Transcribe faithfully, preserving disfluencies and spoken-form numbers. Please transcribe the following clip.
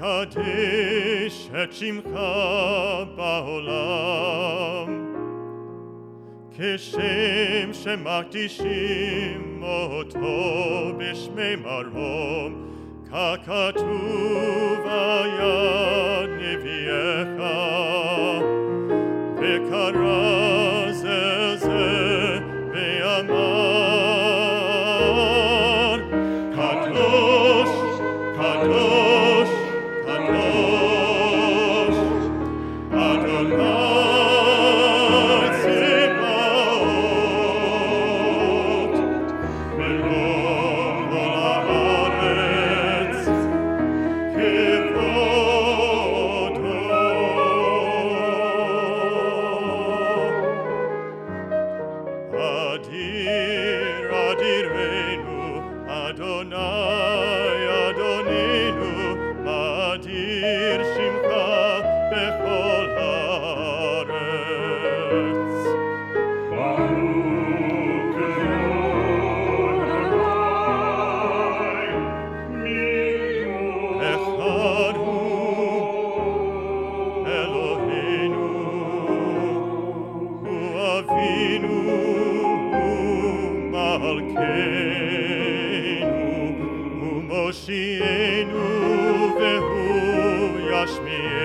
לקדש את שמך בעולם, כשם שמקדישים אותו בשמי מרום, ככתוב היה נביאך, וקרא זה זה ואמר, קדוש, קדוש, קדוש, אדוני צבאות, מרום כל הארץ כבודו. אדיר אדירנו, אדוני אדוננו, אדיר שמך בכל הארץ. ברוך אדוני אחד הוא אלוהינו, הוא אבינו, הוא מלכנו, הוא מושיענו והוא ישמיענו.